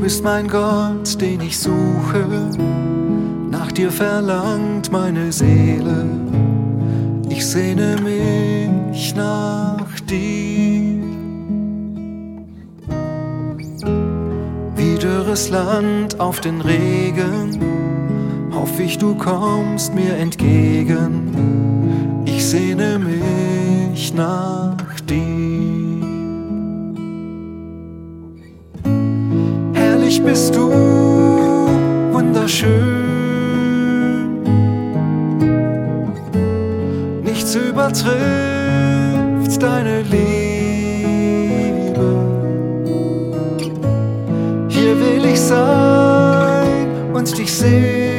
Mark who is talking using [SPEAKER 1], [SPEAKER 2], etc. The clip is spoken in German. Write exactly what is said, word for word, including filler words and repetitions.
[SPEAKER 1] bist mein Gott, den ich suche, nach dir verlangt meine Seele. Ich sehne mich nach dir. Wie dürres Land auf den Regen, hoff ich, du kommst mir entgegen. Ich sehne mich nach dir. Herrlich bist du, wunderschön. Nichts übertrifft deine Liebe. Hier will ich sein und dich sehen.